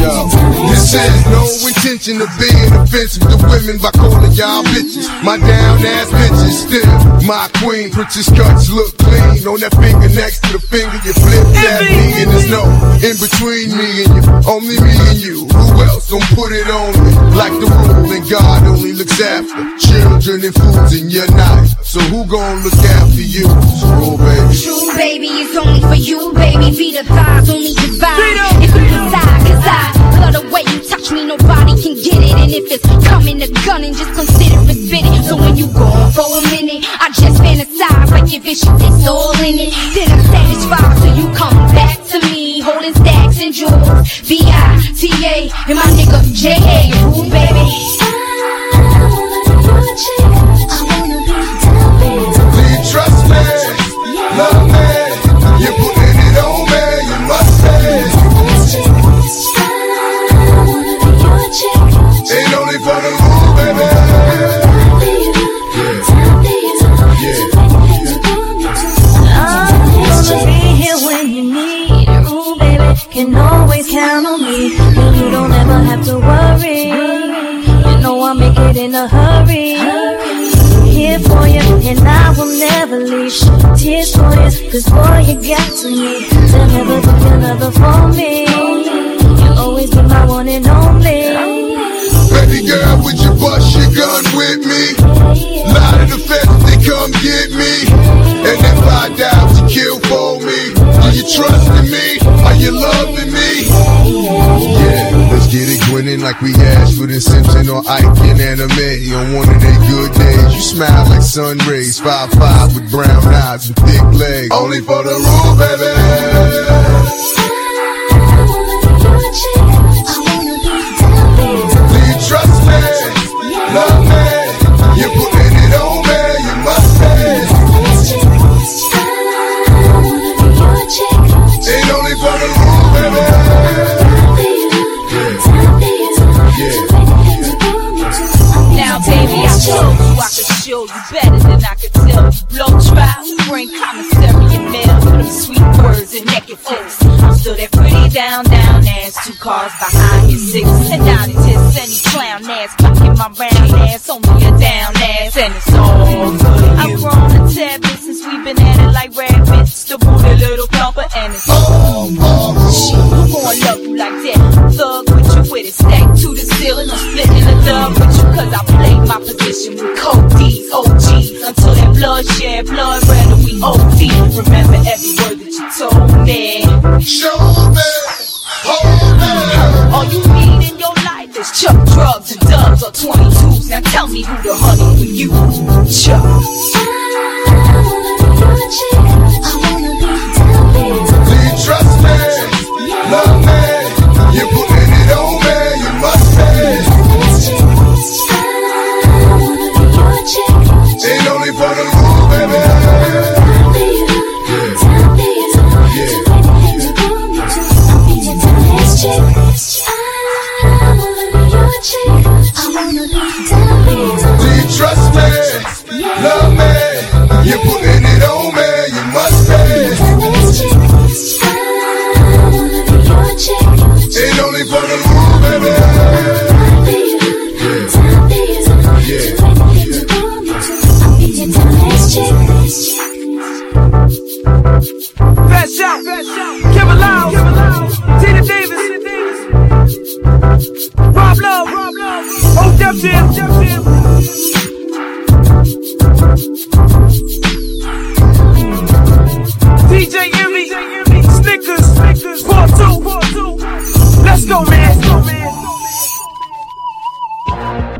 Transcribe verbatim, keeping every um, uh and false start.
Yo, this has no intention of being offensive to women by calling y'all bitches. My down ass bitches still my queen. Princess cuts look clean on that finger next to the finger you flip that me. And there's no in between me and you, only me and you. Who else don't put it on me? Like the rule, and God only looks after children and foods in your knife. So who gon' look after you? True baby. True baby, it's only for you, baby. Be the thighs, only divine. If you decide, cause I love the way you touch me, nobody can get it. And if it's coming to gunning, just consider it spitting. So when you gone for a minute, I just fantasize like if it's you, it's all in it. Then I'm satisfied, so you come back to me, holding stacks and jewels. V I T A and my nigga J A. Ooh, baby. Do you trust me? Love me? You're putting it on me, you must say. Ain't only for the rule, baby. Can always count on me, and you don't ever have to worry. You know I'll make it in a hurry. Here for you, and I will never leave. Tears for you, cause boy you got to me. There'll never be another for me. You'll always be my one and only. Baby girl, would you bust your gun with me? Lie to the feds, they come get me. And if I die, would you kill for me? Do you trust in me? Are you loving me? Yeah, let's get it grinning like we Ashford and Simpson or Ike in anime. On one of their good days, you smile like sun rays. Five five with brown eyes and thick legs. Only for the rule, baby. Do you trust me? Love me? You're putting it on me, you must say. Ain't only for the rule, baby. Now, baby, I told you I could show you better than I could tell you. Blow trial, bring commissary and mail for them sweet words and naked face. I'm still that pretty down, down ass, two cars behind your six. And down it is any clown ass, clocking my round ass, only a down ass, and it's all good. I've grown a tad bit since we've been at it like rabbits. The booty little thumper, and it's all good. Shit, I'm gonna love you like that. Thug with you with it, stack to the ceiling. I'm splitting the dub with you, cause I played my position with cold D's, O Gs. Until that blood shed, blood red, and we O D. Remember every word that you told me. Show me, hold me. All you need in your life is Chuck, drugs, and dubs or twenty-twos. Now tell me who the honey for you, Chuck. Do you trust me? Love me? You're putting it on me, you must say. Ain't only for the rule, baby. Do you trust me? Love me? You're putting it on me, you must say. Ain't only for the rule, baby. Fresh out, Kevin Loud, Tina Davis, Rob Lowe, O Def Jam.